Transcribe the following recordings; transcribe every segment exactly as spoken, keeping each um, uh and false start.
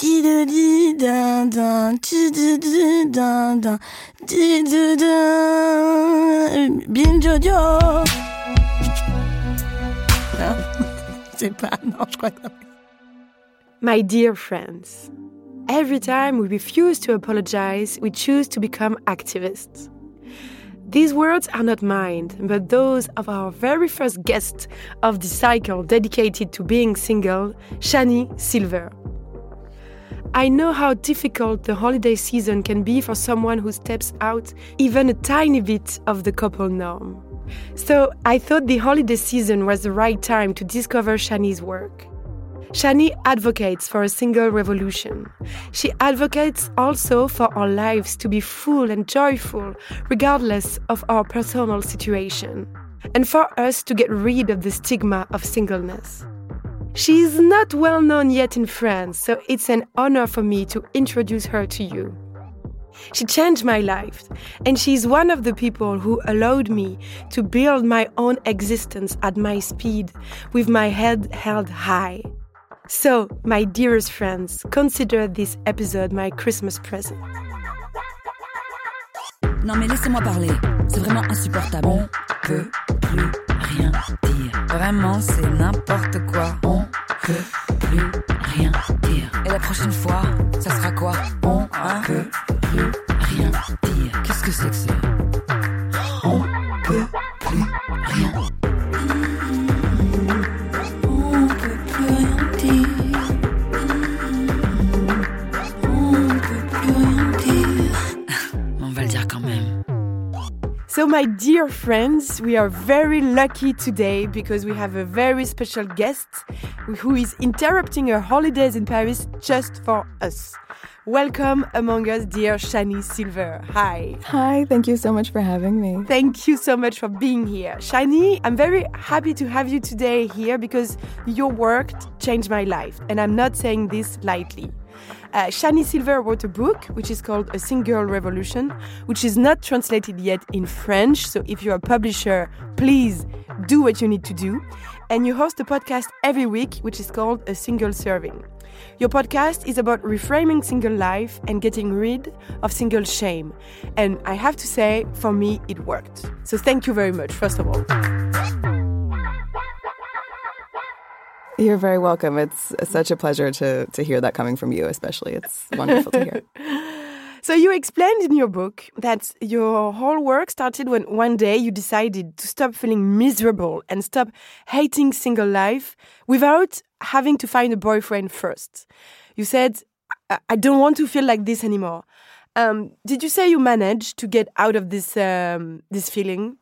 Bien Jojo. Non, c'est pas, non, je crois que... My dear friends, every time we refuse to apologize, we choose to become activists. These words are not mine, but those of our very first guest of the cycle dedicated to being single, Shani Silver. I know how difficult the holiday season can be for someone who steps out even a tiny bit of the couple norm. So I thought the holiday season was the right time to discover Shani's work. Shani advocates for a single revolution. She advocates also for our lives to be full and joyful, regardless of our personal situation, and for us to get rid of the stigma of singleness. She is not well known yet in France, so it's an honor for me to introduce her to you. She changed my life, and she is one of the people who allowed me to build my own existence at my speed, with my head held high. So, my dearest friends, consider this episode my Christmas present. Non mais laissez-moi parler, c'est vraiment insupportable. On peut plus rien dire. Vraiment, c'est n'importe quoi. On peut plus rien dire. Et la prochaine fois, ça sera quoi? On hein? peut plus rien dire. Qu'est-ce que c'est que ça? On peut plus rien dire. So my dear friends, we are very lucky today because we have a very special guest who is interrupting her holidays in Paris just for us. Welcome among us, dear Shani Silver. Hi. Hi, thank you so much for having me. Thank you so much for being here. Shani, I'm very happy to have you today here because your work changed my life, and I'm not saying this lightly. Uh, Shani Silver wrote a book which is called A Single Revolution, which is not translated yet in French. So if you're a publisher, please do what you need to do. And you host a podcast every week, which is called A Single Serving. Your podcast is about reframing single life and getting rid of single shame. And I have to say, for me, it worked. So thank you very much, first of all. You're very welcome. It's such a pleasure to to hear that coming from you, especially. It's wonderful to hear. So you explained in your book that your whole work started when one day you decided to stop feeling miserable and stop hating single life without having to find a boyfriend first. You said, I, I don't want to feel like this anymore. Um, did you say you managed to get out of this um, this feeling?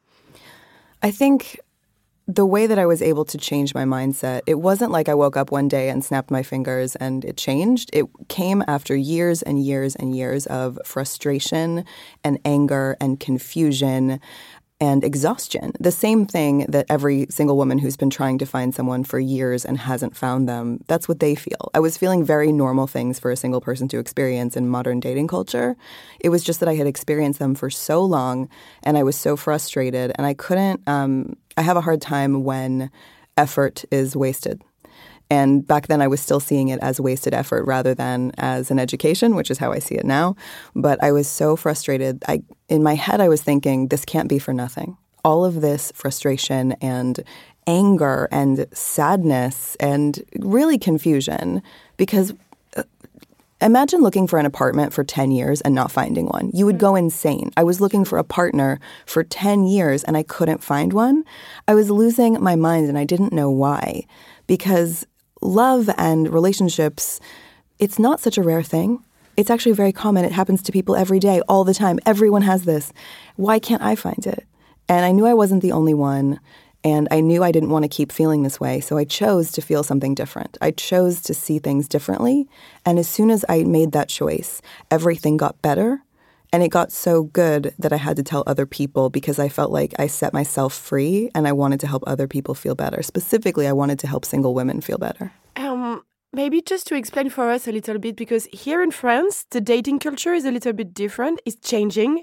I think the way that I was able to change my mindset, it wasn't like I woke up one day and snapped my fingers and it changed. It came after years and years and years of frustration and anger and confusion and exhaustion. The same thing that every single woman who's been trying to find someone for years and hasn't found them, that's what they feel. I was feeling very normal things for a single person to experience in modern dating culture. It was just that I had experienced them for so long and I was so frustrated and I couldn't, um, I have a hard time when effort is wasted. And back then I was still seeing it as wasted effort rather than as an education, which is how I see it now. But I was so frustrated. I, in my head, I was thinking, this can't be for nothing. All of this frustration and anger and sadness and really confusion, because uh, imagine looking for an apartment for ten years and not finding one. You would go insane. I was looking for a partner for ten years and I couldn't find one. I was losing my mind and I didn't know why. Because love and relationships, it's not such a rare thing. It's actually very common. It happens to people every day, all the time. Everyone has this. Why can't I find it? And I knew I wasn't the only one. And I knew I didn't want to keep feeling this way. So I chose to feel something different. I chose to see things differently. And as soon as I made that choice, everything got better. And it got so good that I had to tell other people because I felt like I set myself free and I wanted to help other people feel better. Specifically, I wanted to help single women feel better. Um, maybe just to explain for us a little bit, because here in France, the dating culture is a little bit different. It's changing.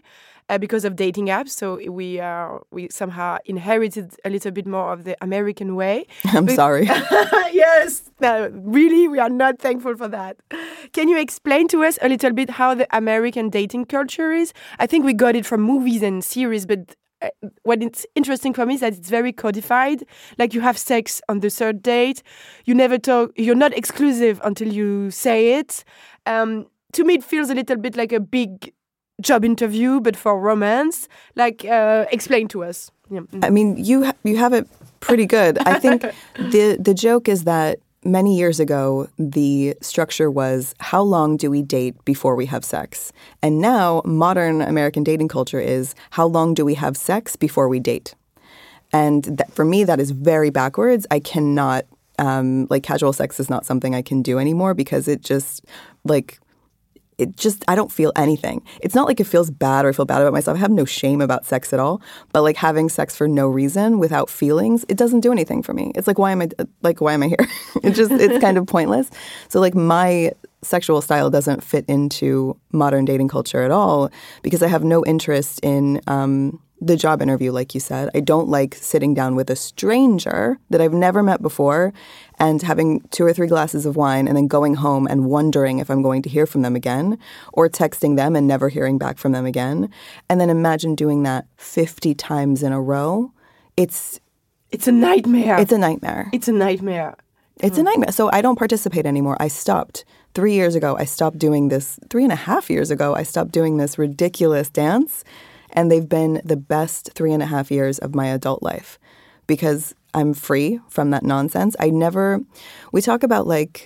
uh, because of dating apps. So we uh, we somehow inherited a little bit more of the American way. I'm but, sorry. Yes, no, really, we are not thankful for that. Can you explain to us a little bit how the American dating culture is? I think we got it from movies and series, but uh, what it's interesting for me is that it's very codified. Like you have sex on the third date, you never talk, you're not exclusive until you say it. Um, to me, it feels a little bit like a big job interview, but for romance. Like, uh, explain to us. Yeah. I mean, you ha- you have it pretty good. I think the the joke is that many years ago, the structure was, how long do we date before we have sex? And now, modern American dating culture is, how long do we have sex before we date? And that, for me, that is very backwards. I cannot, um, like, casual sex is not something I can do anymore because it just, like... It just, I don't feel anything. It's not like it feels bad or I feel bad about myself. I have no shame about sex at all. But like having sex for no reason without feelings, it doesn't do anything for me. It's like, why am I, like, why am I here? It just, it's kind of pointless. So like my sexual style doesn't fit into modern dating culture at all because I have no interest in um, the job interview, like you said. I don't like sitting down with a stranger that I've never met before and having two or three glasses of wine and then going home and wondering if I'm going to hear from them again, or texting them and never hearing back from them again. And then imagine doing that fifty times in a row. It's It's a nightmare. It's a nightmare. It's a nightmare. It's a nightmare. So I don't participate anymore. I stopped. Three years ago, I stopped doing this. Three and a half years ago, I stopped doing this ridiculous dance. And they've been the best three and a half years of my adult life because I'm free from that nonsense. I never, we talk about like,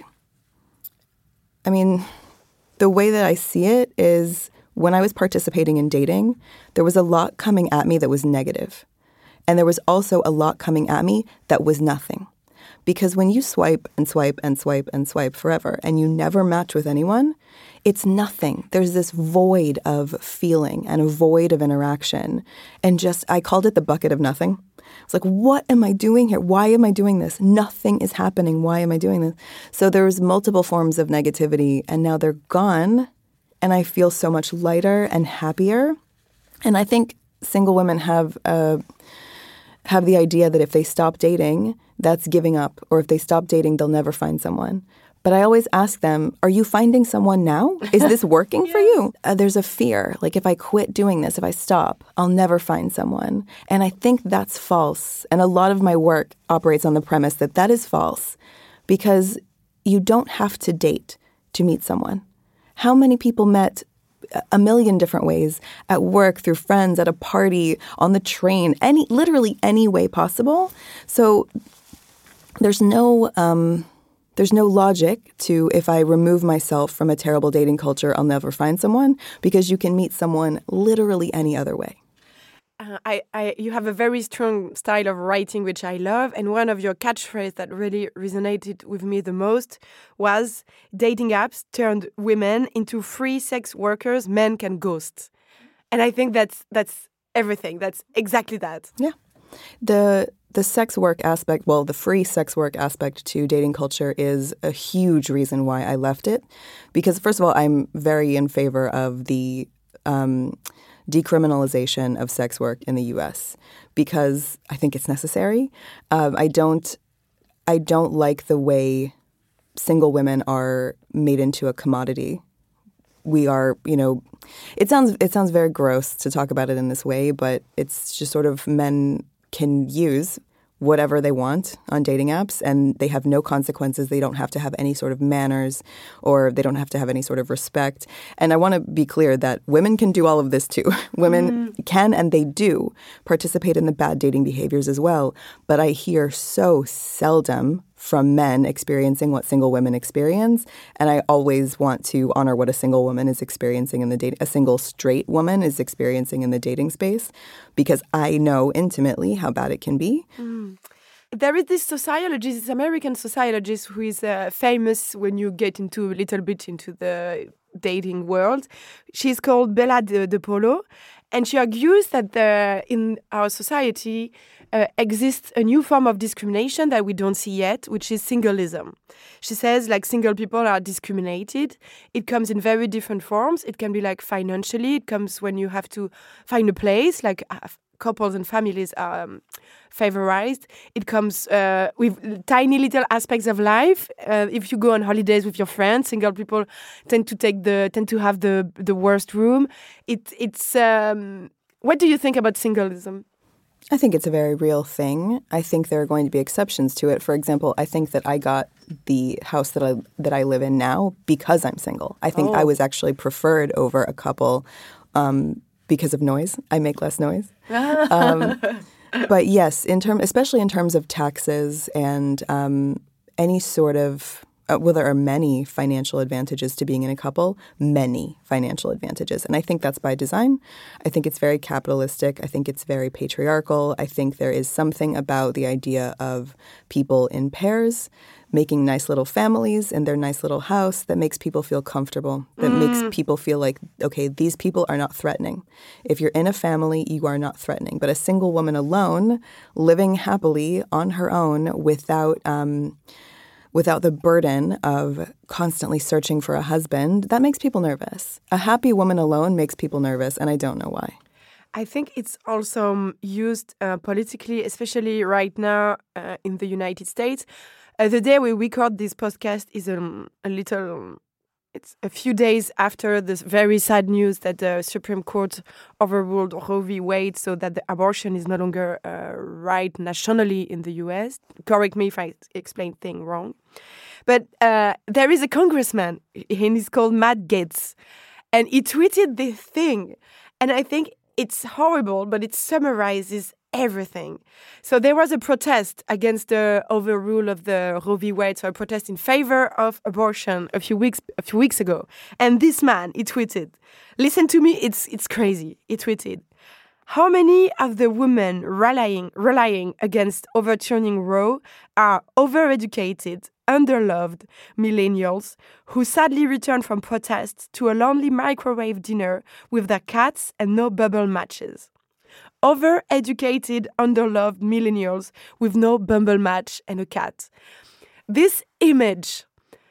I mean, the way that I see it is when I was participating in dating, there was a lot coming at me that was negative. And there was also a lot coming at me that was nothing. Because when you swipe and swipe and swipe and swipe forever and you never match with anyone, it's nothing. There's this void of feeling and a void of interaction. And just, I called it the bucket of nothing. It's like, what am I doing here? Why am I doing this? Nothing is happening. Why am I doing this? So there's multiple forms of negativity and now they're gone. And I feel so much lighter and happier. And I think single women have a... have the idea that if they stop dating, that's giving up. Or if they stop dating, they'll never find someone. But I always ask them, are you finding someone now? Is this working yes. for you? Uh, there's a fear. Like if I quit doing this, if I stop, I'll never find someone. And I think that's false. And a lot of my work operates on the premise that that is false. Because you don't have to date to meet someone. How many people met a million different ways, at work, through friends, at a party, on the train, any literally any way possible. So there's no um, there's no logic to if I remove myself from a terrible dating culture, I'll never find someone, because you can meet someone literally any other way. Uh, I, I, you have a very strong style of writing, which I love. And one of your catchphrases that really resonated with me the most was dating apps turned women into free sex workers men can ghost. And I think that's that's everything. That's exactly that. Yeah. The the sex work aspect, well, the free sex work aspect to dating culture is a huge reason why I left it. Because first of all, I'm very in favor of the um, decriminalization of sex work in the U S because I think it's necessary. Um, I don't, I don't like the way single women are made into a commodity. We are, you know, it sounds it sounds very gross to talk about it in this way, but it's just sort of men can use whatever they want on dating apps, and they have no consequences. They don't have to have any sort of manners, or they don't have to have any sort of respect. And I want to be clear that women can do all of this too. Women mm. can, and they do, participate in the bad dating behaviors as well. But I hear so seldom from men experiencing what single women experience. And I always want to honor what a single woman is experiencing in the dating, a single straight woman is experiencing in the dating space, because I know intimately how bad it can be. Mm. There is this sociologist, this American sociologist, who is uh, famous when you get into a little bit into the dating world. She's called Bella de, de Polo, and she argues that the, in our society uh, exists a new form of discrimination that we don't see yet, which is singleism. She says, like, single people are discriminated. It comes in very different forms. It can be like financially. It comes when you have to find a place, like uh, couples and families are um, favorized. It comes uh, with tiny little aspects of life. Uh, if you go on holidays with your friends, single people tend to take the tend to have the the worst room. It it's um, what do you think about singleism? I think it's a very real thing. I think there are going to be exceptions to it. For example, I think that I got the house that I that I live in now because I'm single. I think oh. I was actually preferred over a couple um, because of noise. I make less noise. um, but yes, in term, especially in terms of taxes and um, any sort of Uh, well, there are many financial advantages to being in a couple, many financial advantages. And I think that's by design. I think it's very capitalistic. I think it's very patriarchal. I think there is something about the idea of people in pairs making nice little families in their nice little house that makes people feel comfortable, that mm. makes people feel like, okay, these people are not threatening. If you're in a family, you are not threatening. But a single woman alone, living happily on her own without um, without the burden of constantly searching for a husband, that makes people nervous. A happy woman alone makes people nervous, and I don't know why. I think it's also used uh, politically, especially right now uh, in the United States. Uh, the day we record this podcast is um, a little... It's a few days after this very sad news that the Supreme Court overruled Roe v. Wade, so that the abortion is no longer uh, right nationally in the U S. Correct me if I explain things wrong. But uh, there is a congressman, and he's called Matt Gaetz, and he tweeted this thing. And I think it's horrible, but it summarizes everything. So there was a protest against the overrule of the Roe v. Wade, so a protest in favor of abortion a few weeks a few weeks ago. And this man, he tweeted, listen to me, it's it's crazy. He tweeted, how many of the women rallying rallying against overturning Roe are overeducated, underloved millennials who sadly return from protests to a lonely microwave dinner with their cats and no bubble matches? Overeducated, underloved millennials with no bumble match and a cat. This image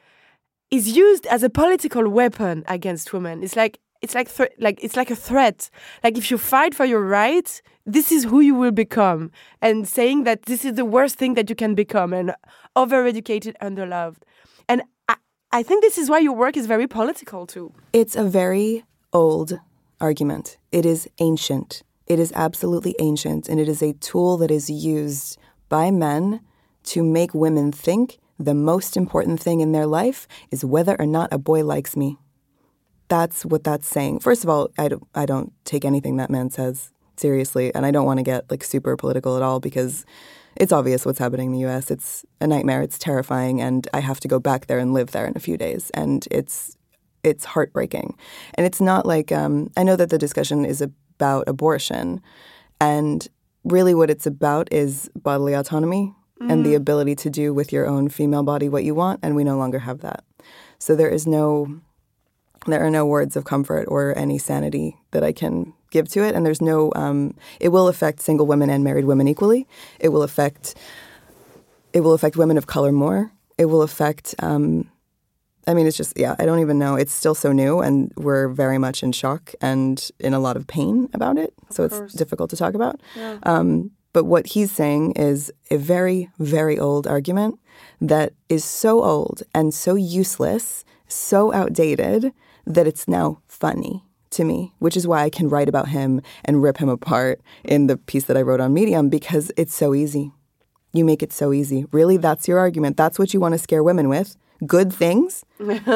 is used as a political weapon against women. It's like it's like th- like it's like a threat. Like if you fight for your rights, this is who you will become, and saying that this is the worst thing that you can become, and overeducated, underloved. And I, I think this is why your work is very political too. It's a very old argument. It is ancient. It is absolutely ancient, and it is a tool that is used by men to make women think the most important thing in their life is whether or not a boy likes me. That's what that's saying. First of all, I don't, I don't take anything that man says seriously, and I don't want to get like super political at all because it's obvious what's happening in the U S. It's a nightmare. It's terrifying, and I have to go back there and live there in a few days, and it's it's heartbreaking. And it's not like um, I know that the discussion is a about abortion. And really what it's about is bodily autonomy mm. and the ability to do with your own female body what you want, and we no longer have that. So there is no, there are no words of comfort or any sanity that I can give to it, and there's no, um, it will affect single women and married women equally. It will affect, it will affect women of color more. It will affect, um, I mean, it's just, yeah, I don't even know. It's still so new, and we're very much in shock and in a lot of pain about it. So it's difficult to talk about. Yeah. Um, but what he's saying is a very, very old argument that is so old and so useless, so outdated, that it's now funny to me, which is why I can write about him and rip him apart in the piece that I wrote on Medium, because it's so easy. You make it so easy. Really, that's your argument. That's what you want to scare women with. Good things?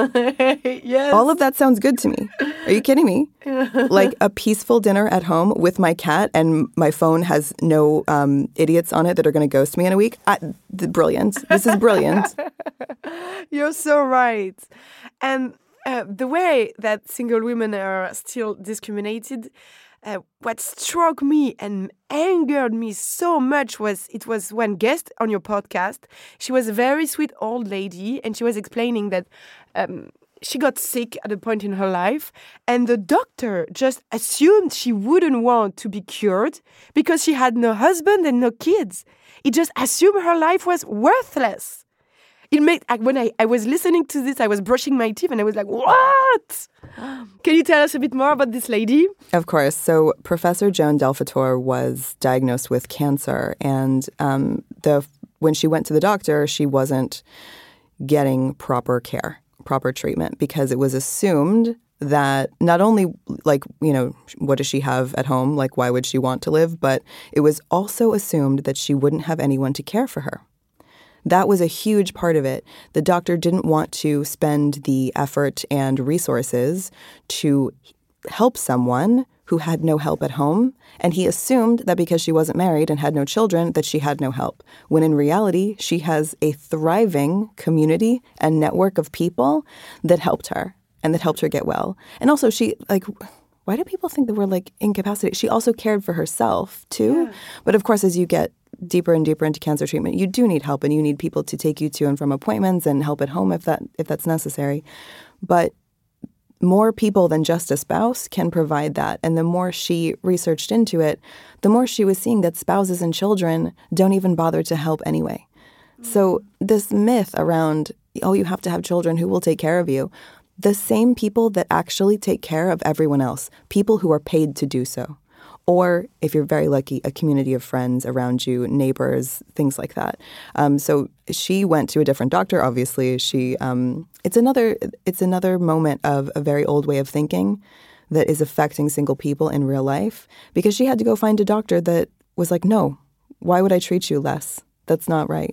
Yes. All of that sounds good to me. Are you kidding me? Like a peaceful dinner at home with my cat, and my phone has no um, idiots on it that are going to ghost me in a week. I, th- brilliant. This is brilliant. You're so right. And uh, the way that single women are still discriminated, Uh, what struck me and angered me so much was it was one guest on your podcast. She was a very sweet old lady, and she was explaining that um, she got sick at a point in her life, and the doctor just assumed she wouldn't want to be cured because she had no husband and no kids. He just assumed her life was worthless. It made, like, when I, I was listening to this, I was brushing my teeth and I was like, what? Can you tell us a bit more about this lady? Of course. So Professor Joan Delfator was diagnosed with cancer, and um, the when she went to the doctor, she wasn't getting proper care, proper treatment, because it was assumed that not only, like, you know, what does she have at home? Like, why would she want to live? But it was also assumed that she wouldn't have anyone to care for her. That was a huge part of it. The doctor didn't want to spend the effort and resources to help someone who had no help at home, and he assumed that because she wasn't married and had no children that she had no help, when in reality she has a thriving community and network of people that helped her and that helped her get well. And also she, like, why do people think that we're, like, incapacitated? She also cared for herself too. Yeah. But of course, as you get deeper and deeper into cancer treatment, you do need help, and you need people to take you to and from appointments and help at home if that if that's necessary. But more people than just a spouse can provide that. And the more she researched into it, the more she was seeing that spouses and children don't even bother to help anyway. Mm-hmm. So this myth around, oh, you have to have children who will take care of you, the same people that actually take care of everyone else, people who are paid to do so. Or, if you're very lucky, a community of friends around you, neighbors, things like that. Um, so she went to a different doctor. Obviously, she um, it's another it's another moment of a very old way of thinking that is affecting single people in real life, because she had to go find a doctor that was like, no, why would I treat you less? That's not right.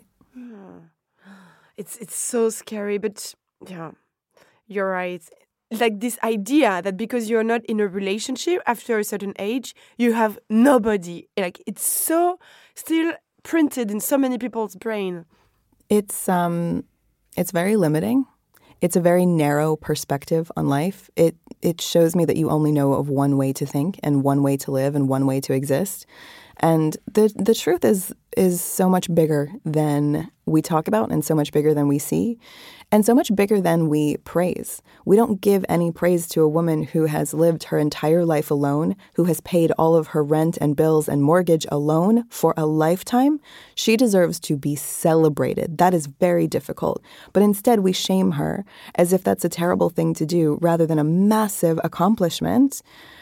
It's it's so scary, but yeah, you're right. Like this idea that because you're not in a relationship after a certain age, you have nobody. Like, it's so still printed in so many people's brain. It's um, it's very limiting. It's a very narrow perspective on life. It it shows me that you only know of one way to think and one way to live and one way to exist. And the the truth is is so much bigger than we talk about, and so much bigger than we see, and so much bigger than we praise. We don't give any praise to a woman who has lived her entire life alone, who has paid all of her rent and bills and mortgage alone for a lifetime. She deserves to be celebrated. That is very difficult. But instead, we shame her as if that's a terrible thing to do rather than a massive accomplishment.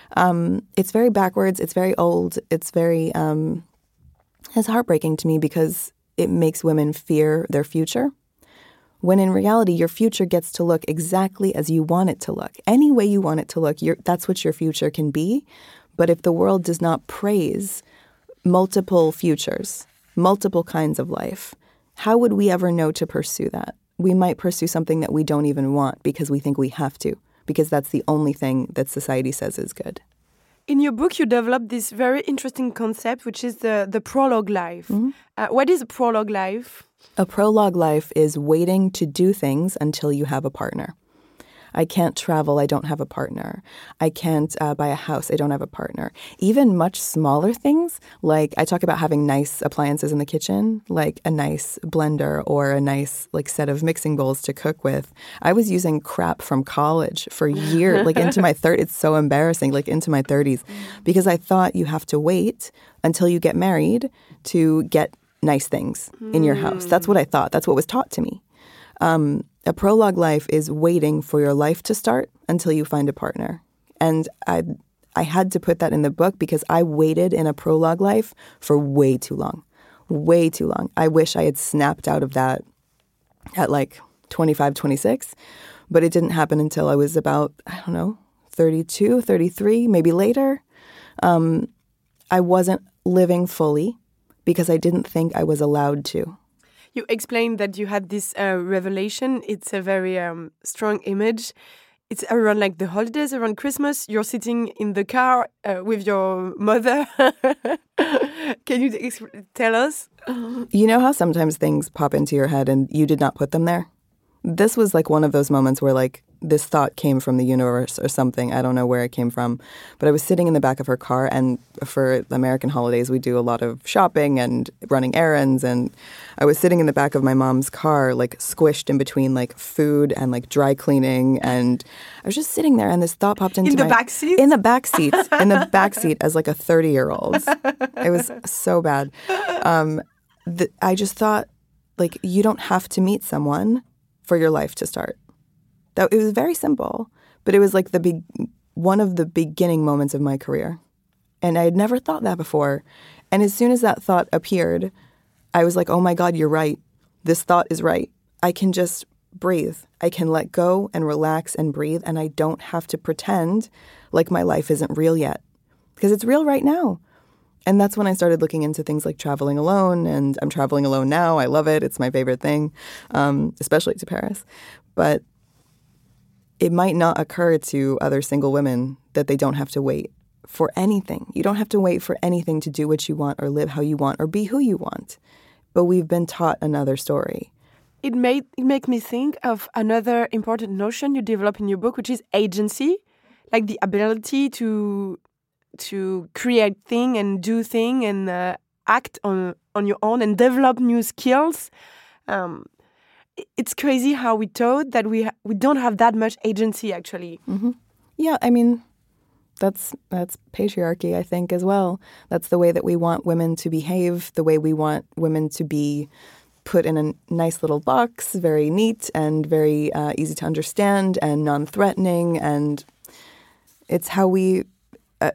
Um, it's very backwards. It's very old. It's very, um, it's heartbreaking to me because it makes women fear their future. When in reality, your future gets to look exactly as you want it to look. Any way you want it to look, you're, that's what your future can be. But if the world does not praise multiple futures, multiple kinds of life, how would we ever know to pursue that? We might pursue something that we don't even want because we think we have to, because that's the only thing that society says is good. In your book, you developed this very interesting concept, which is the, the prologue life. Mm-hmm. Uh, what is a prologue life? A prologue life is waiting to do things until you have a partner. I can't travel, I don't have a partner. I can't uh, buy a house, I don't have a partner. Even much smaller things, like I talk about having nice appliances in the kitchen, like a nice blender or a nice like set of mixing bowls to cook with. I was using crap from college for years, like into my thirties. It's so embarrassing, like into my thirties, because I thought you have to wait until you get married to get nice things in your house. That's what I thought. That's what was taught to me. Um, a prologue life is waiting for your life to start until you find a partner. And I I had to put that in the book because I waited in a prologue life for way too long. Way too long. I wish I had snapped out of that at like twenty-five, twenty-six. But it didn't happen until I was about, I don't know, thirty-two, thirty-three, maybe later. Um, I wasn't living fully because I didn't think I was allowed to. You explained that you had this uh, revelation. It's a very um, strong image. It's around like the holidays, around Christmas. You're sitting in the car uh, with your mother. Can you ex- tell us? You know how sometimes things pop into your head and you did not put them there? This was like one of those moments where like this thought came from the universe or something. I don't know where it came from. But I was sitting in the back of her car, and for the American holidays, we do a lot of shopping and running errands. And I was sitting in the back of my mom's car, like squished in between like food and like dry cleaning. And I was just sitting there, and this thought popped into in the my... back seat? In the back seat. In the back seat as like a thirty-year-old. It was so bad. Um, the, I just thought, like, you don't have to meet someone for your life to start. That it was very simple, but it was like the big one of the beginning moments of my career. And I had never thought that before. And as soon as that thought appeared, I was like, oh my God, you're right. This thought is right. I can just breathe. I can let go and relax and breathe, and I don't have to pretend like my life isn't real yet, because it's real right now. And that's when I started looking into things like traveling alone, and I'm traveling alone now. I love it. It's my favorite thing, um, especially to Paris. But it might not occur to other single women that they don't have to wait for anything. You don't have to wait for anything to do what you want or live how you want or be who you want. But we've been taught another story. It made it make me think of another important notion you develop in your book, which is agency, like the ability to to create thing and do thing and uh, act on on your own and develop new skills. Um, It's crazy how we taught that we ha- we don't have that much agency, actually. Mm-hmm. Yeah, I mean, that's that's patriarchy, I think, as well. That's the way that we want women to behave, the way we want women to be put in a nice little box, very neat and very uh, easy to understand and non-threatening. And it's how we, uh,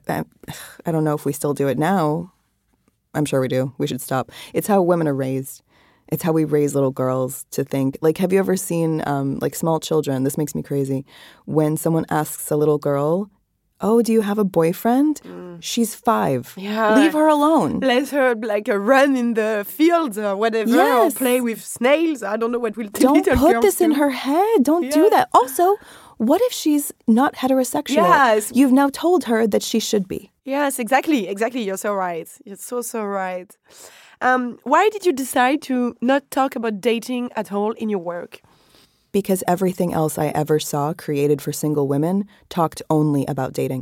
I don't know if we still do it now. I'm sure we do. We should stop. It's how women are raised. It's how we raise little girls to think. Like, have you ever seen, um, like, small children? This makes me crazy. When someone asks a little girl, oh, do you have a boyfriend? Mm. She's five. Yeah. Leave her alone. Let her, like, uh, run in the fields or whatever, yes. or play with snails. I don't know what will Don't little put girls this do. in her head. Don't yeah. do that. Also, what if she's not heterosexual? Yes. You've now told her that she should be. Yes, exactly. Exactly. You're so right. You're so, so right. Um, why did you decide to not talk about dating at all in your work? Because everything else I ever saw created for single women talked only about dating.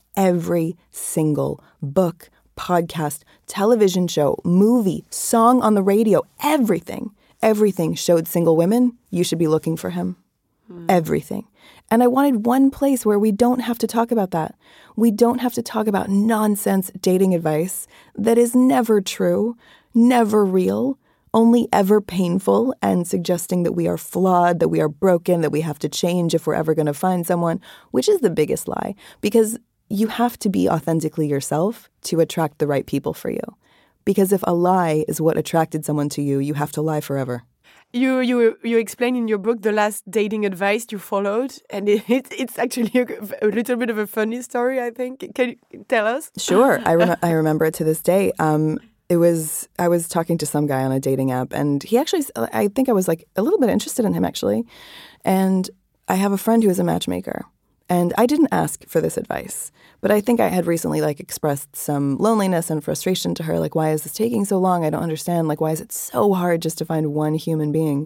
Every single book, podcast, television show, movie, song on the radio, everything, everything showed single women, you should be looking for him. Mm. Everything. And I wanted one place where we don't have to talk about that. We don't have to talk about nonsense dating advice that is never true, never real, only ever painful, and suggesting that we are flawed, that we are broken, that we have to change if we're ever going to find someone, which is the biggest lie. Because you have to be authentically yourself to attract the right people for you. Because if a lie is what attracted someone to you, you have to lie forever. You you you explain in your book the last dating advice you followed, and it, it it's actually a, a little bit of a funny story, I think. Can you tell us? Sure, I rem- I remember it to this day. Um, it was I was talking to some guy on a dating app, and he actually, I think I was like a little bit interested in him actually, and I have a friend who is a matchmaker. And I didn't ask for this advice, but I think I had recently like expressed some loneliness and frustration to her. Like, why is this taking so long? I don't understand. Like, why is it so hard just to find one human being?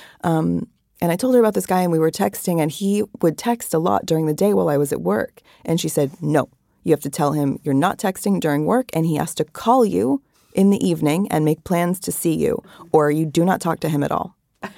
Um, and I told her about this guy, and we were texting, and he would text a lot during the day while I was at work. And she said, no, you have to tell him you're not texting during work, and he has to call you in the evening and make plans to see you, or you do not talk to him at all.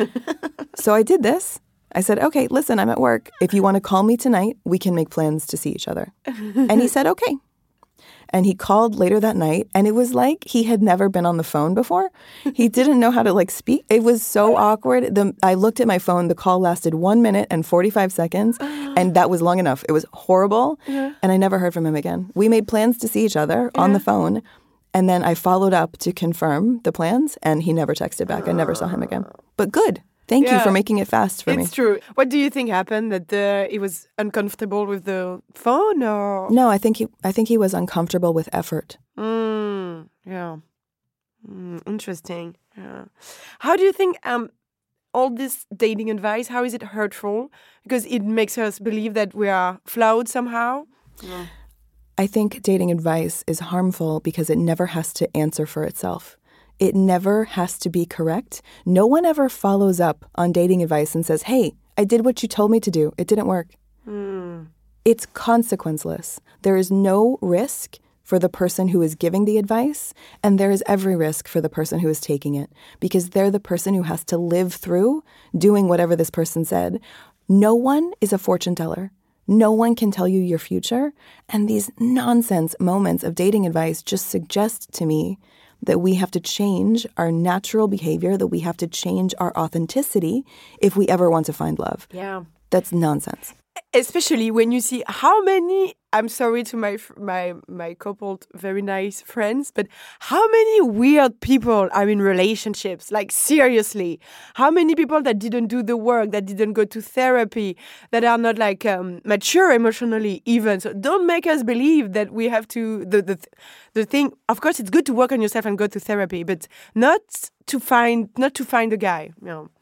So I did this. I said, okay, listen, I'm at work. If you want to call me tonight, we can make plans to see each other. And he said, okay. And he called later that night, and it was like he had never been on the phone before. He didn't know how to, like, speak. It was so awkward. The, I looked at my phone. The call lasted one minute and forty-five seconds, and that was long enough. It was horrible, yeah. And I never heard from him again. We made plans to see each other yeah. on the phone, and then I followed up to confirm the plans, and he never texted back. I never saw him again. But good. Thank yeah. you for making it fast for it's me. It's true. What do you think happened? That the, he was uncomfortable with the phone, or no? I think he. I think he was uncomfortable with effort. Mm, yeah. Mm, interesting. Yeah. How do you think um, all this dating advice? How is it hurtful? Because it makes us believe that we are flawed somehow. Yeah. I think dating advice is harmful because it never has to answer for itself. It never has to be correct. No one ever follows up on dating advice and says, hey, I did what you told me to do. It didn't work. Mm. It's consequenceless. There is no risk for the person who is giving the advice, and there is every risk for the person who is taking it, because they're the person who has to live through doing whatever this person said. No one is a fortune teller. No one can tell you your future. And these nonsense moments of dating advice just suggest to me that we have to change our natural behavior, that we have to change our authenticity if we ever want to find love. Yeah. That's nonsense. Especially when you see how many, I'm sorry to my my my coupled very nice friends, but how many weird people are in relationships? Like, seriously, how many people that didn't do the work, that didn't go to therapy, that are not like um, mature emotionally even. So don't make us believe that we have to, the, the, the thing, of course it's good to work on yourself and go to therapy, but not to find, not to find a guy, you know.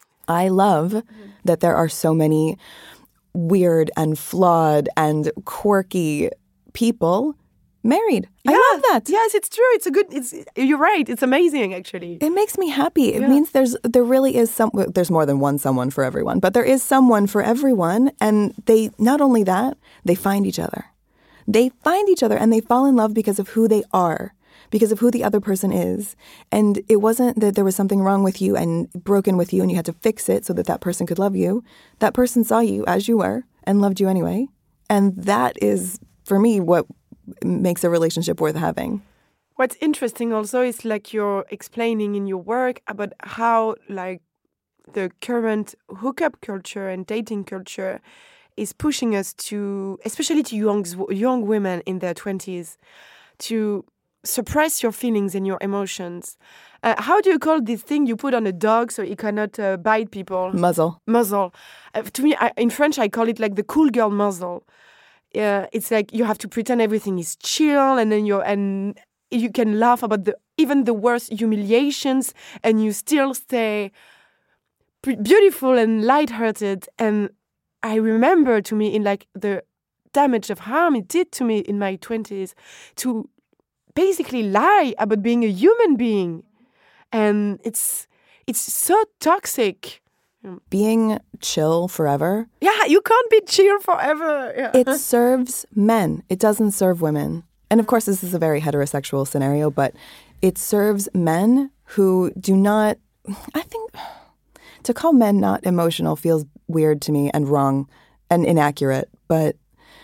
I love mm-hmm. that there are so many weird and flawed and quirky people married. Yeah, I love that. Yes, it's true. It's a good, it's, you're right. It's amazing, actually. It makes me happy. It yeah. means there's, there really is some, there's more than one someone for everyone, but there is someone for everyone. And they, not only that, they find each other. They find each other and they fall in love because of who they are, because of who the other person is. And it wasn't that there was something wrong with you and broken with you and you had to fix it so that that person could love you. That person saw you as you were and loved you anyway. And that is, for me, what makes a relationship worth having. What's interesting also is like you're explaining in your work about how like the current hookup culture and dating culture is pushing us to, especially to young, young women in their twenties, to suppress your feelings and your emotions. Uh, how do you call this thing you put on a dog so it cannot uh, bite people? Muzzle. Muzzle. Uh, to me, I, in French, I call it like the cool girl muzzle. Uh, it's like you have to pretend everything is chill, and then you're and you can laugh about the even the worst humiliations, and you still stay pre- beautiful and lighthearted. And I remember to me in like the damage of harm it did to me in my twenties to basically lie about being a human being. And it's it's so toxic. Being chill forever. Yeah, you can't be chill forever. Yeah. It serves men. It doesn't serve women. And of course, this is a very heterosexual scenario, but it serves men who do not, I think, to call men not emotional feels weird to me and wrong and inaccurate. But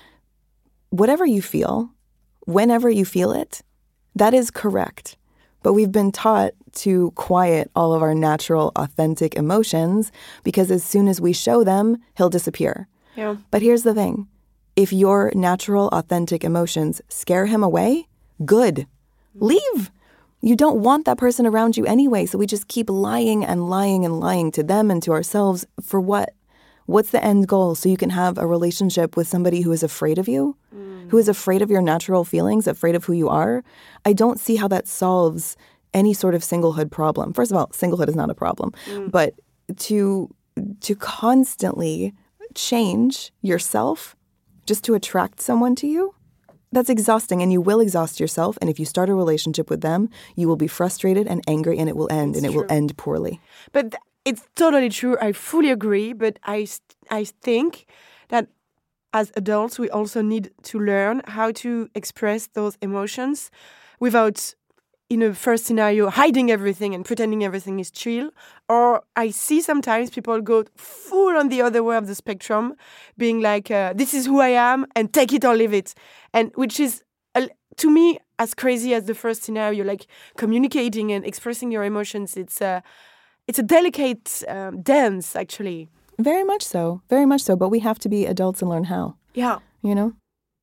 whatever you feel, whenever you feel it, that is correct. But we've been taught to quiet all of our natural, authentic emotions because as soon as we show them, he'll disappear. Yeah. But here's the thing. If your natural, authentic emotions scare him away, good. Leave. You don't want that person around you anyway, so we just keep lying and lying and lying to them and to ourselves for what? What's the end goal? So you can have a relationship with somebody who is afraid of you, mm. who is afraid of your natural feelings, afraid of who you are. I don't see how that solves any sort of singlehood problem. First of all, singlehood is not a problem. Mm. But to to constantly change yourself just to attract someone to you, that's exhausting, and you will exhaust yourself. And if you start a relationship with them, you will be frustrated and angry, and it will end, it's and true. It will end poorly. But th- it's totally true. I fully agree. But I, I think that as adults, we also need to learn how to express those emotions without, in a first scenario, hiding everything and pretending everything is chill. Or I see sometimes people go full on the other way of the spectrum, being like, uh, this is who I am and take it or leave it. And which is, uh, to me, as crazy as the first scenario, like communicating and expressing your emotions. It's a, it's a delicate um, dance, actually. Very much so. Very much so. But we have to be adults and learn how. Yeah. You know?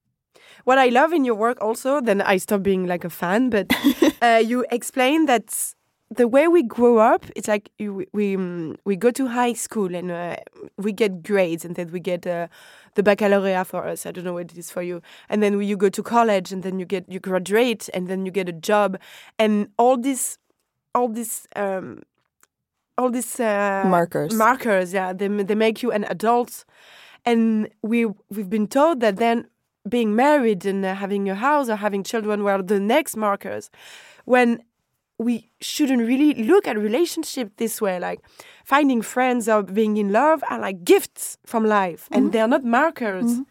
What I love in your work also, then I stop being like a fan, but uh, you explain that the way we grow up, it's like you, we um, we go to high school and uh, we get grades, and then we get uh, the baccalaureate for us. I don't know what it is for you. And then you go to college, and then you get you graduate, and then you get a job, and all this, all this. Um, all these uh, markers, markers, yeah, they they make you an adult, and we we've been told that then being married and uh, having a house or having children were the next markers, when we shouldn't really look at relationship this way. Like finding friends or being in love are like gifts from life, mm-hmm. and they're not markers. Mm-hmm.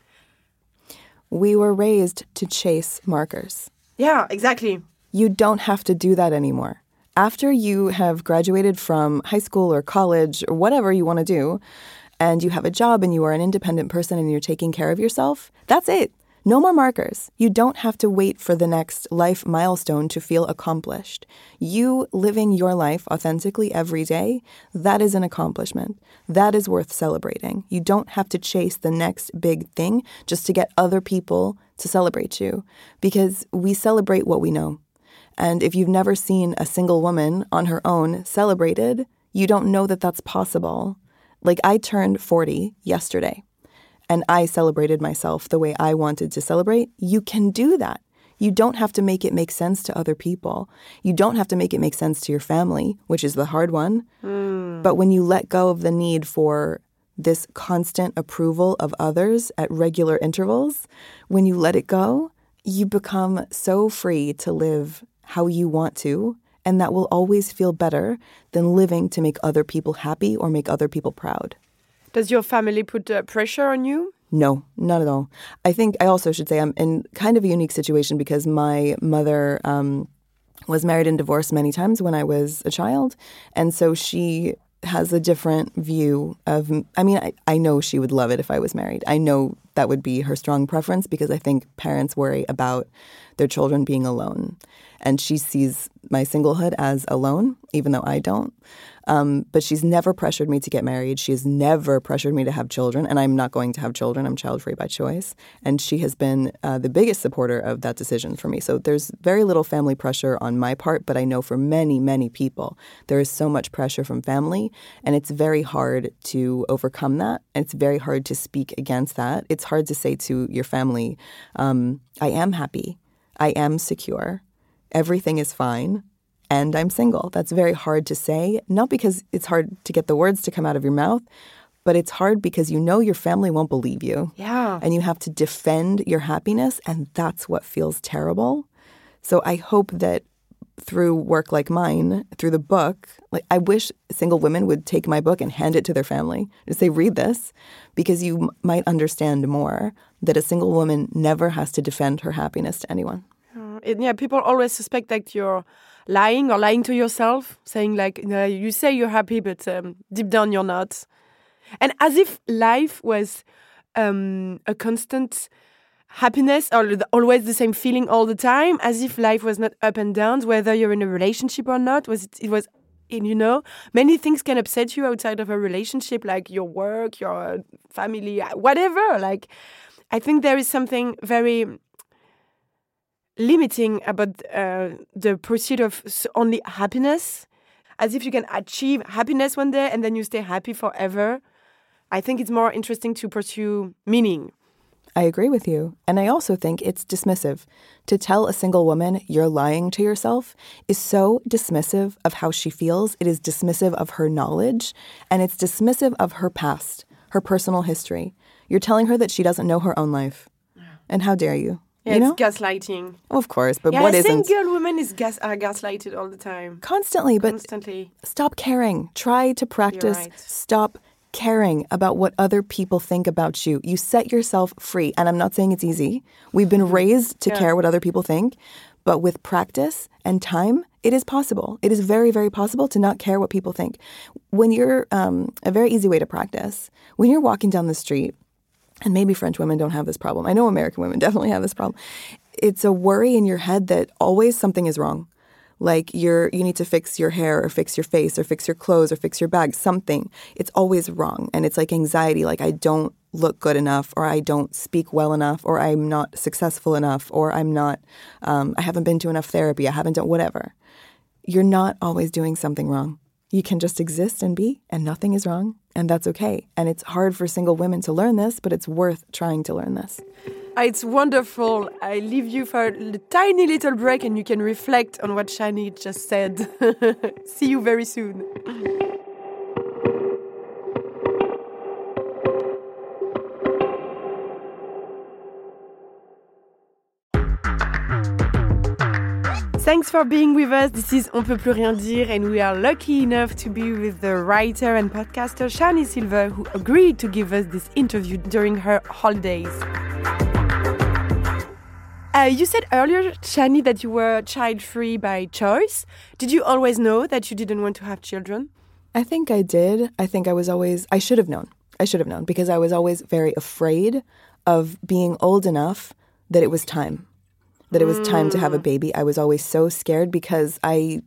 We were raised to chase markers. Yeah, exactly. You don't have to do that anymore. After you have graduated from high school or college or whatever you want to do, and you have a job and you are an independent person and you're taking care of yourself, that's it. No more markers. You don't have to wait for the next life milestone to feel accomplished. You living your life authentically every day, that is an accomplishment. That is worth celebrating. You don't have to chase the next big thing just to get other people to celebrate you, because we celebrate what we know. And if you've never seen a single woman on her own celebrated, you don't know that that's possible. Like, I turned forty yesterday. And I celebrated myself the way I wanted to celebrate. You can do that. You don't have to make it make sense to other people. You don't have to make it make sense to your family, which is the hard one. Mm. But when you let go of the need for this constant approval of others at regular intervals, when you let it go, you become so free to live how you want to. And that will always feel better than living to make other people happy or make other people proud. Does your family put uh, pressure on you? No, not at all. I think I also should say I'm in kind of a unique situation because my mother um, was married and divorced many times when I was a child. And so she has a different view of, I mean, I, I know she would love it if I was married. I know that would be her strong preference because I think parents worry about their children being alone. And she sees my singlehood as alone, even though I don't. Um, but she's never pressured me to get married. She has never pressured me to have children, and I'm not going to have children. I'm child-free by choice. And she has been uh, the biggest supporter of that decision for me. So there's very little family pressure on my part, but I know for many, many people, there is so much pressure from family, and it's very hard to overcome that, and it's very hard to speak against that. It's hard to say to your family, um, I am happy, I am secure, everything is fine, and I'm single. That's very hard to say, not because it's hard to get the words to come out of your mouth, but it's hard because you know your family won't believe you. Yeah. And you have to defend your happiness, and that's what feels terrible. So I hope that through work like mine, through the book, like I wish single women would take my book and hand it to their family and say, read this, because you m- might understand more that a single woman never has to defend her happiness to anyone. Uh, it, yeah, people always suspect that you're lying or lying to yourself, saying like, no, you say you're happy, but um, deep down you're not. And as if life was um, a constant happiness or the, always the same feeling all the time, as if life was not up and down, whether you're in a relationship or not. Was it, it was, you know, many things can upset you outside of a relationship, like your work, your family, whatever. Like, I think there is something very limiting about uh, the pursuit of only happiness, as if you can achieve happiness one day and then you stay happy forever. I think it's more interesting to pursue meaning. I agree with you. And I also think it's dismissive. To tell a single woman you're lying to yourself is so dismissive of how she feels. It is dismissive of her knowledge, and it's dismissive of her past, her personal history. You're telling her that she doesn't know her own life. And how dare you? Yeah, you it's know? gaslighting. Of course, but yeah, what isn't? Single women is gas are gaslighted all the time. Constantly, but Constantly. Stop caring. Try to practice. Right. Stop caring about what other people think about you. You set yourself free. And I'm not saying it's easy. We've been raised to yeah. care what other people think. But with practice and time, it is possible. It is very, very possible to not care what people think. When you're, um, a very easy way to practice, when you're walking down the street, and maybe French women don't have this problem. I know American women definitely have this problem. It's a worry in your head that always something is wrong. Like you're, you need to fix your hair or fix your face or fix your clothes or fix your bag, something. It's always wrong. And it's like anxiety, like I don't look good enough, or I don't speak well enough, or I'm not successful enough, or I'm not, um, I haven't been to enough therapy, I haven't done whatever. You're not always doing something wrong. You can just exist and be, and nothing is wrong, and that's okay. And it's hard for single women to learn this, but it's worth trying to learn this. It's wonderful. I leave you for a tiny little break and you can reflect on what Shani just said. See you very soon. Thanks for being with us. This is On peut plus rien dire, and we are lucky enough to be with the writer and podcaster Shani Silver, who agreed to give us this interview during her holidays. Uh, you said earlier, Shani, that you were child-free by choice. Did you always know that you didn't want to have children? I think I did. I think I was always, I should have known. I should have known because I was always very afraid of being old enough that it was time. That it was time to have a baby. I was always so scared because I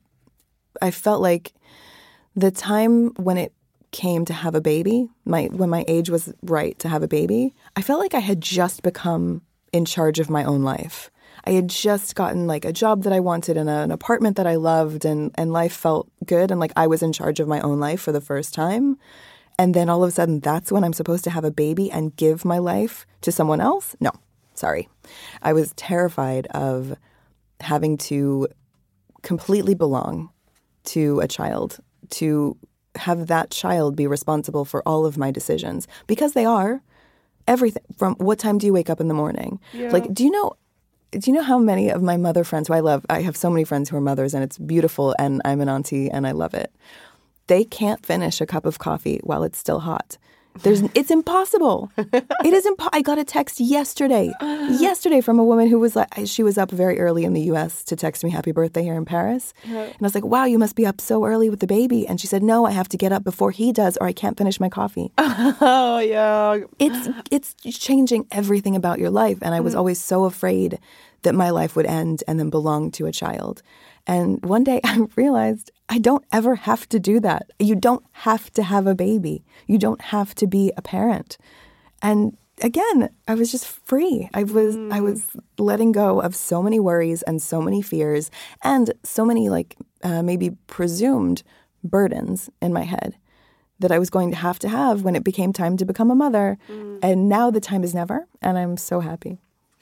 I felt like the time when it came to have a baby, my when my age was right to have a baby, I felt like I had just become in charge of my own life. I had just gotten like a job that I wanted and a, an apartment that I loved, and, and life felt good, and like I was in charge of my own life for the first time. And then all of a sudden, that's when I'm supposed to have a baby and give my life to someone else? No. Sorry. I was terrified of having to completely belong to a child, to have that child be responsible for all of my decisions, because they are. Everything from what time do you wake up in the morning? Yeah. Like, do you know, do you know how many of my mother friends who I love, I have so many friends who are mothers and it's beautiful and I'm an auntie and I love it. They can't finish a cup of coffee while it's still hot. There's, it's impossible. It is impo- I got a text yesterday, yesterday from a woman who was like, she was up very early in the U S to text me happy birthday here in Paris. Yeah. And I was like, wow, you must be up so early with the baby. And she said, no, I have to get up before he does or I can't finish my coffee. Oh, yeah. It's, it's changing everything about your life. And I was mm. always so afraid that my life would end and then belong to a child. And one day I realized I don't ever have to do that. You don't have to have a baby. You don't have to be a parent. And again, I was just free. I was mm. I was letting go of so many worries and so many fears and so many like uh, maybe presumed burdens in my head that I was going to have to have when it became time to become a mother. Mm. And now the time is never, and I'm so happy.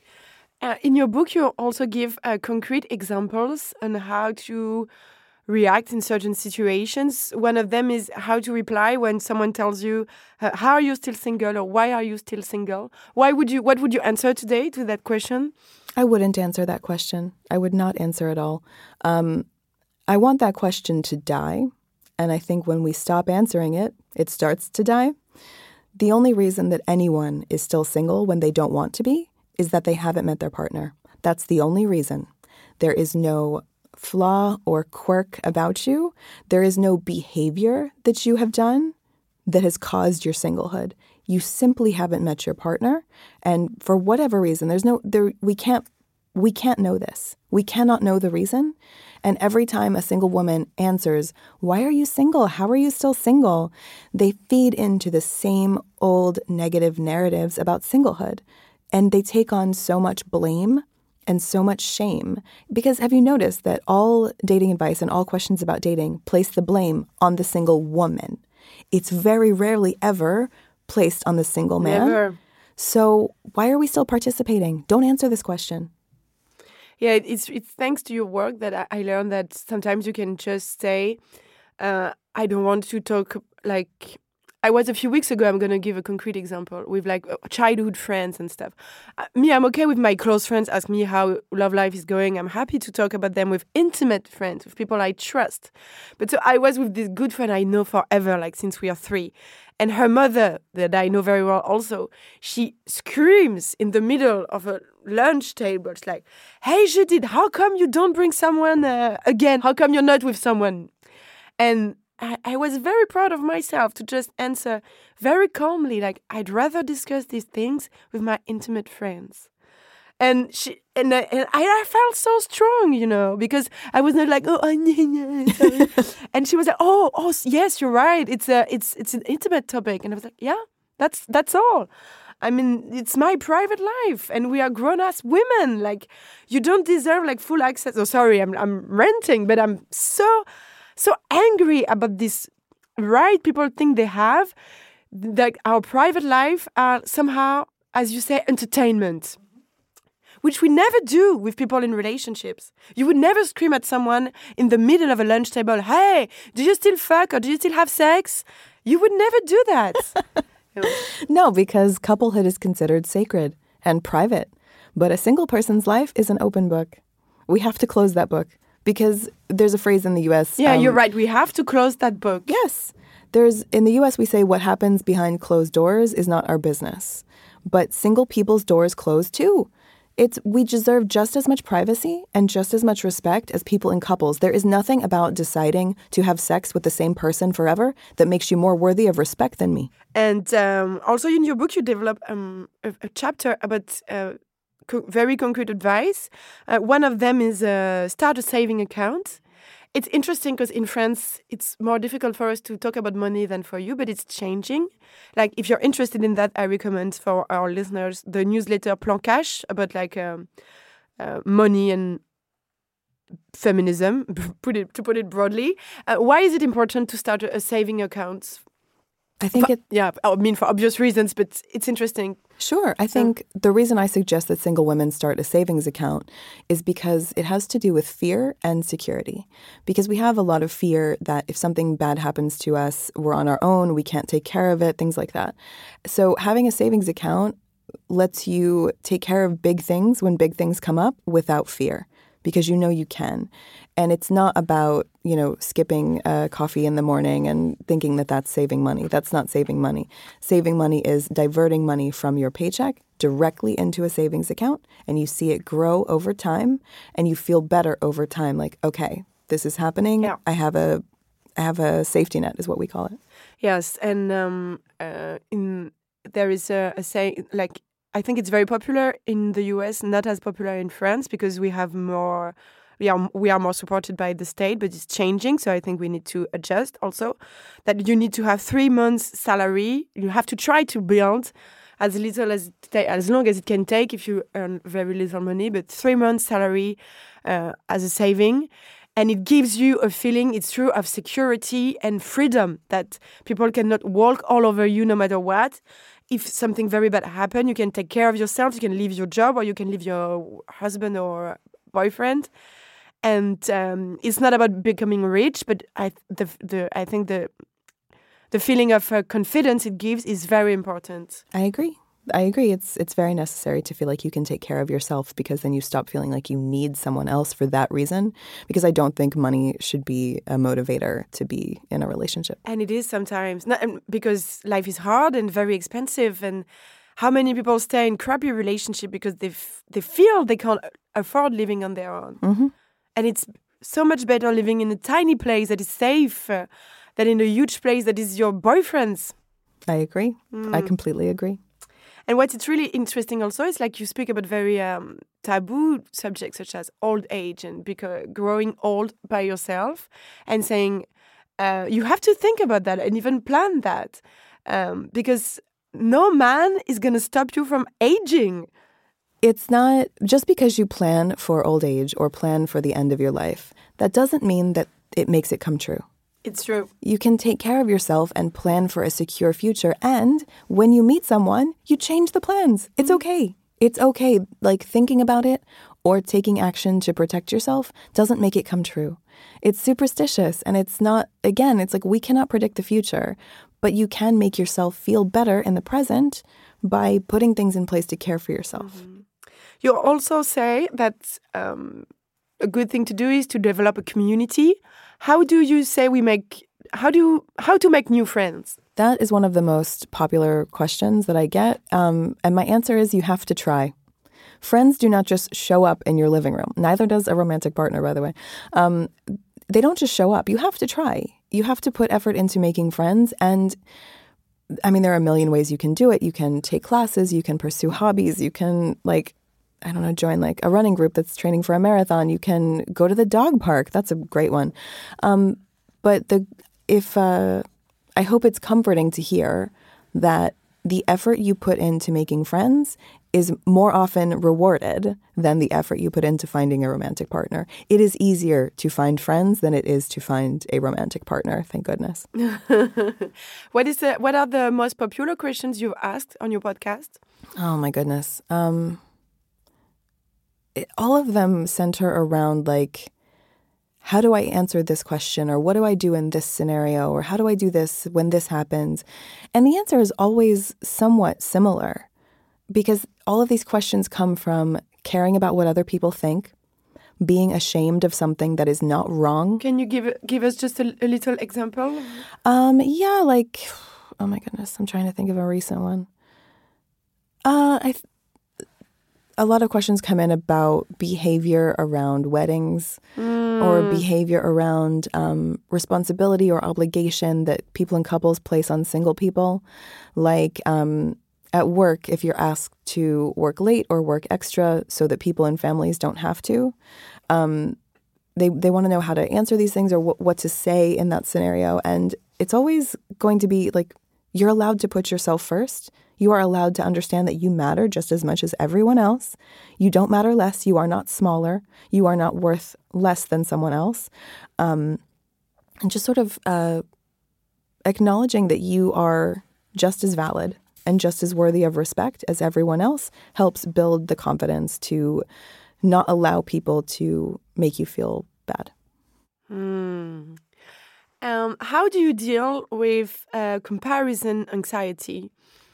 Uh, in your book, you also give uh, concrete examples on how to react in certain situations. One of them is how to reply when someone tells you, uh, "How are you still single?" or "Why are you still single?" Why would you? What would you answer today to that question? I wouldn't answer that question. I would not answer at all. Um, I want that question to die, and I think when we stop answering it, it starts to die. The only reason that anyone is still single when they don't want to be is that they haven't met their partner. That's the only reason. There is no flaw or quirk about you. There is no behavior that you have done that has caused your singlehood. You simply haven't met your partner, and for whatever reason, there's no there. We can't we can't know this. We cannot know the reason. And every time a single woman answers, "Why are you single? How are you still single?" they feed into the same old negative narratives about singlehood. And they take on so much blame and so much shame. Because have you noticed that all dating advice and all questions about dating place the blame on the single woman? It's very rarely ever placed on the single man. Never. So why are we still participating? Don't answer this question. Yeah, it's it's thanks to your work that I, I learned that sometimes you can just say, uh, I don't want to talk like... I was a few weeks ago, I'm going to give a concrete example, with like childhood friends and stuff. Uh, me, I'm okay with my close friends ask me how love life is going. I'm happy to talk about them with intimate friends, with people I trust. But so I was with this good friend I know forever, like since we are three. And her mother, that I know very well also, she screams in the middle of a lunch table. It's like, hey, Judith, how come you don't bring someone uh, again? How come you're not with someone? And I, I was very proud of myself to just answer very calmly, like, I'd rather discuss these things with my intimate friends. And she and, I, and I, I felt so strong, you know, because I was not like, oh, sorry. And she was like, oh, oh, yes, you're right. It's a, it's, it's an intimate topic. And I was like, yeah, that's, that's all. I mean, it's my private life, and we are grown-ass women. Like, you don't deserve like full access. Oh, sorry, I'm, I'm ranting, but I'm so, so angry about this right people think they have, that our private life are somehow, as you say, entertainment. Which we never do with people in relationships. You would never scream at someone in the middle of a lunch table, hey, do you still fuck or do you still have sex? You would never do that. No, because couplehood is considered sacred and private. But a single person's life is an open book. We have to close that book Because there's a phrase in the U S. Yeah, um, you're right. We have to close that book. Yes. There's in the U S we say what happens behind closed doors is not our business. But single people's doors close too. It's we deserve just as much privacy and just as much respect as people in couples. There is nothing about deciding to have sex with the same person forever that makes you more worthy of respect than me. And um, also in your book, you develop um, a, a chapter about uh, co- very concrete advice. Uh, one of them is uh, start a saving account. It's interesting because in France, it's more difficult for us to talk about money than for you, but it's changing. Like, if you're interested in that, I recommend for our listeners the newsletter Plan Cash about like um, uh, money and feminism, put it to put it broadly. Uh, why is it important to start a, a saving account? I think For- it yeah, I mean for obvious reasons, but it's interesting. Sure. I think the reason I suggest that single women start a savings account is because it has to do with fear and security. Because we have a lot of fear that if something bad happens to us, we're on our own, we can't take care of it, things like that. So having a savings account lets you take care of big things when big things come up without fear, because you know you can. And it's not about, you know, skipping uh, coffee in the morning and thinking that that's saving money. That's not saving money. Saving money is diverting money from your paycheck directly into a savings account, and you see it grow over time, and you feel better over time. Like, okay, this is happening. Yeah. I have a, I have a safety net, is what we call it. Yes, and um, uh, in there is a, a saying like I think it's very popular in the U S, not as popular in France because we have more. We are we are more supported by the state, but it's changing. So I think we need to adjust also. That you need to have three months' salary. You have to try to build as little as it ta- as long as it can take if you earn very little money, but three months' salary uh, as a saving. And it gives you a feeling, it's true, of security and freedom that people cannot walk all over you no matter what. If something very bad happens, you can take care of yourself. You can leave your job or you can leave your husband or boyfriend. And um, it's not about becoming rich, but I the the I think the the feeling of uh, confidence it gives is very important. I agree. I agree. It's it's very necessary to feel like you can take care of yourself, because then you stop feeling like you need someone else for that reason. Because I don't think money should be a motivator to be in a relationship. And it is sometimes not, and because life is hard and very expensive. And how many people stay in crappy relationship because they f- they feel they can't afford living on their own. Mm-hmm. And it's so much better living in a tiny place that is safe uh, than in a huge place that is your boyfriend's. I agree. Mm. I completely agree. And what it's really interesting also is like you speak about very um, taboo subjects such as old age and beca- growing old by yourself and saying uh, you have to think about that and even plan that um, because no man is going to stop you from aging. It's not just because you plan for old age or plan for the end of your life. That doesn't mean that it makes it come true. It's true. You can take care of yourself and plan for a secure future. And when you meet someone, you change the plans. It's okay. It's okay. Like thinking about it or taking action to protect yourself doesn't make it come true. It's superstitious. And it's not, again, it's like we cannot predict the future, but you can make yourself feel better in the present by putting things in place to care for yourself. Mm-hmm. You also say that um, a good thing to do is to develop a community. How do you say we make, how do, how to make new friends? That is one of the most popular questions that I get. Um, and my answer is you have to try. Friends do not just show up in your living room. Neither does a romantic partner, by the way. Um, they don't just show up. You have to try. You have to put effort into making friends. And I mean, there are a million ways you can do it. You can take classes. You can pursue hobbies. You can like, I don't know, join like a running group that's training for a marathon. You can go to the dog park. That's a great one. Um, but the if uh, I hope it's comforting to hear that the effort you put into making friends is more often rewarded than the effort you put into finding a romantic partner. It is easier to find friends than it is to find a romantic partner, thank goodness. What is the, what are the most popular questions you've asked on your podcast? Oh my goodness. Um, it, all of them center around like, how do I answer this question? Or what do I do in this scenario? Or how do I do this when this happens? And the answer is always somewhat similar, because all of these questions come from caring about what other people think, being ashamed of something that is not wrong. Can you give give us just a, a little example? Um, yeah, like, oh my goodness, I'm trying to think of a recent one. Uh, I, th- a lot of questions come in about behavior around weddings mm. or behavior around um, responsibility or obligation that people and couples place on single people. Like um, at work, if you're asked to work late or work extra so that people and families don't have to, um, they they want to know how to answer these things or w- what to say in that scenario. And it's always going to be like, you're allowed to put yourself first. You are allowed to understand that you matter just as much as everyone else. You don't matter less. You are not smaller. You are not worth less than someone else. Um, and just sort of uh, acknowledging that you are just as valid and just as worthy of respect as everyone else helps build the confidence to not allow people to make you feel bad. Mm. Um, how do you deal with uh, comparison anxiety?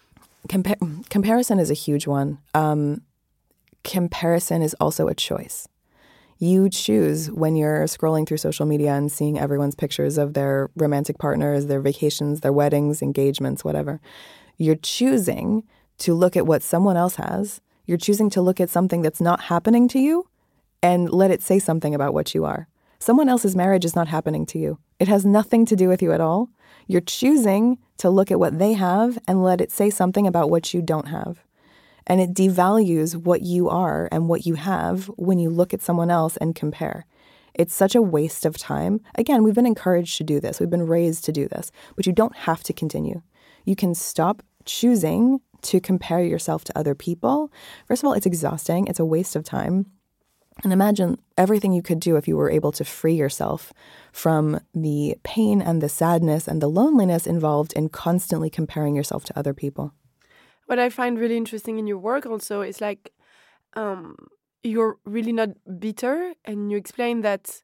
Compa- comparison is a huge one. Um, comparison is also a choice. You choose when you're scrolling through social media and seeing everyone's pictures of their romantic partners, their vacations, their weddings, engagements, whatever. You're choosing to look at what someone else has. You're choosing to look at something that's not happening to you and let it say something about what you are. Someone else's marriage is not happening to you. It has nothing to do with you at all. You're choosing to look at what they have and let it say something about what you don't have. And it devalues what you are and what you have when you look at someone else and compare. It's such a waste of time. Again, we've been encouraged to do this. We've been raised to do this. But you don't have to continue. You can stop choosing to compare yourself to other people. First of all, it's exhausting. It's a waste of time. And imagine everything you could do if you were able to free yourself from the pain and the sadness and the loneliness involved in constantly comparing yourself to other people. What I find really interesting in your work also is like um, you're really not bitter, and you explain that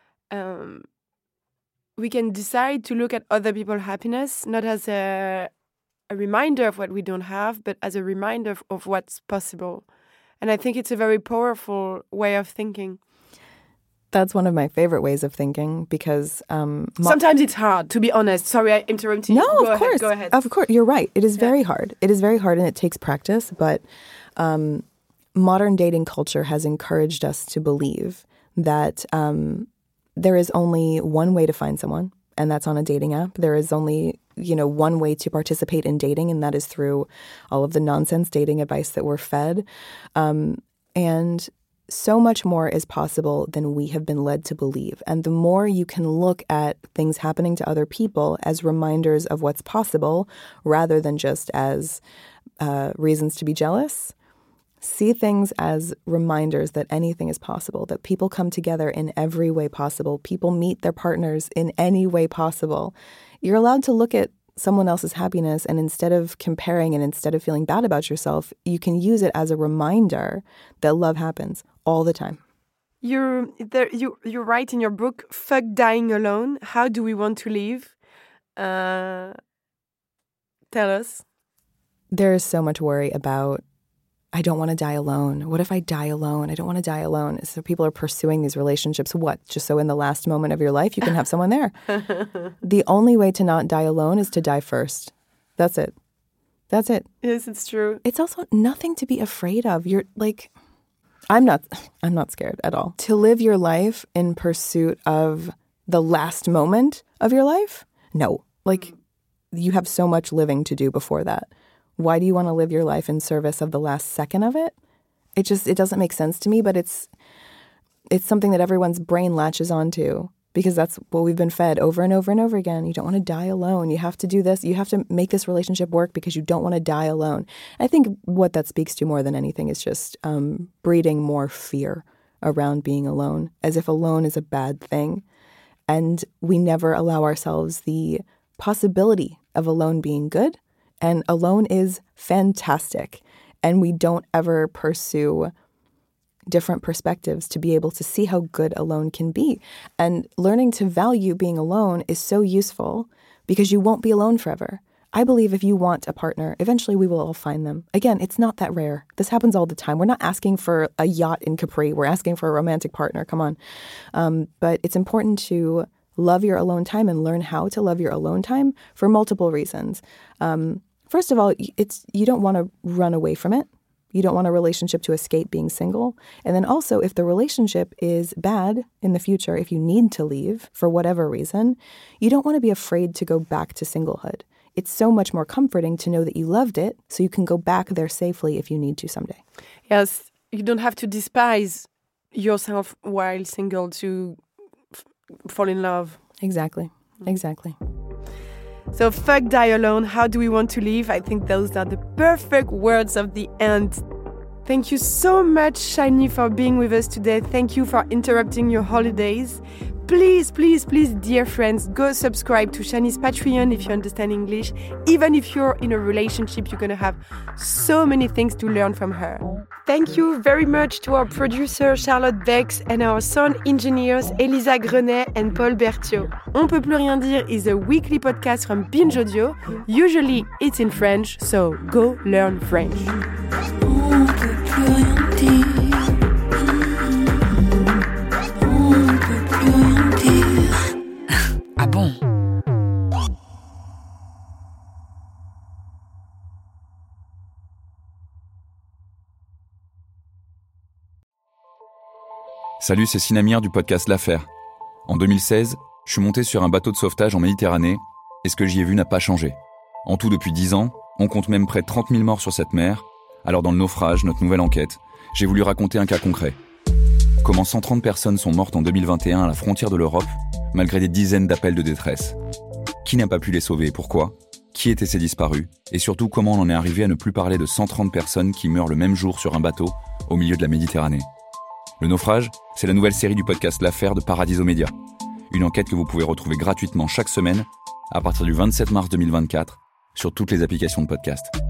um, we can decide to look at other people's happiness not as a, a reminder of what we don't have, but as a reminder of, of what's possible. And I think it's a very powerful way of thinking. That's one of my favorite ways of thinking because... Um, mo- Sometimes it's hard, to be honest. Sorry, I interrupted you. No, go of ahead, course. Go ahead. Of course. You're right. It is yeah. very hard. It is very hard and it takes practice. But um, modern dating culture has encouraged us to believe that um, there is only one way to find someone, and that's on a dating app. There is only, you know, one way to participate in dating, and that is through all of the nonsense dating advice that we're fed. Um, and so much more is possible than we have been led to believe. And the more you can look at things happening to other people as reminders of what's possible, rather than just as uh, reasons to be jealous, see things as reminders that anything is possible, that people come together in every way possible. People meet their partners in any way possible. You're allowed to look at someone else's happiness, and instead of comparing and instead of feeling bad about yourself, you can use it as a reminder that love happens all the time. You're, there, you, you write in your book, "Fuck dying alone. How do we want to live?" Uh, tell us. There is so much worry about, I don't want to die alone. What if I die alone? I don't want to die alone. So people are pursuing these relationships. What? Just so in the last moment of your life, you can have someone there. The only way to not die alone is to die first. That's it. That's it. Yes, it's true. It's also nothing to be afraid of. You're like, I'm not, I'm not scared at all. To live your life in pursuit of the last moment of your life? No. Like, you have so much living to do before that. Why do you want to live your life in service of the last second of it? It just, it doesn't make sense to me, but it's it's something that everyone's brain latches onto because that's what we've been fed over and over and over again. You don't want to die alone. You have to do this. You have to make this relationship work because you don't want to die alone. I think what that speaks to more than anything is just um, breeding more fear around being alone, as if alone is a bad thing. And we never allow ourselves the possibility of alone being good. And alone is fantastic. And we don't ever pursue different perspectives to be able to see how good alone can be. And learning to value being alone is so useful because you won't be alone forever. I believe if you want a partner, eventually we will all find them. Again, it's not that rare. This happens all the time. We're not asking for a yacht in Capri. We're asking for a romantic partner. Come on. Um, but it's important to love your alone time and learn how to love your alone time for multiple reasons. Um, first of all, it's you don't want to run away from it. You don't want a relationship to escape being single. And then also, if the relationship is bad in the future, if you need to leave for whatever reason, you don't want to be afraid to go back to singlehood. It's so much more comforting to know that you loved it, so you can go back there safely if you need to someday. Yes, you don't have to despise yourself while single to f- fall in love. Exactly, exactly. So fuck die alone, how do we want to live? I think those are the perfect words of the end. Thank you so much, Shani, for being with us today. Thank you for interrupting your holidays. Please, please, please, dear friends, go subscribe to Shani's Patreon if you understand English. Even if you're in a relationship, you're going to have so many things to learn from her. Thank you very much to our producer Charlotte Bex and our sound engineers Elisa Grenet and Paul Berthiaud. On peut plus rien dire is a weekly podcast from Binge Audio. Usually it's in French, so go learn French. On peut plus rien dire. On peut plus rien dire. Ah bon? Salut, c'est Sinamir du podcast L'Affaire. En deux mille seize, je suis monté sur un bateau de sauvetage en Méditerranée et ce que j'y ai vu n'a pas changé. En tout, depuis dix ans, on compte même près de trente mille morts sur cette mer. Alors dans le naufrage, notre nouvelle enquête, j'ai voulu raconter un cas concret. Comment cent trente personnes sont mortes en deux mille vingt et un à la frontière de l'Europe, malgré des dizaines d'appels de détresse. Qui n'a pas pu les sauver et pourquoi ? Qui étaient ces disparus ? Et surtout, comment on en est arrivé à ne plus parler de cent trente personnes qui meurent le même jour sur un bateau au milieu de la Méditerranée ? Le naufrage, c'est la nouvelle série du podcast L'Affaire de Paradiso Media. Une enquête que vous pouvez retrouver gratuitement chaque semaine à partir du vingt-sept mars deux mille vingt-quatre sur toutes les applications de podcast.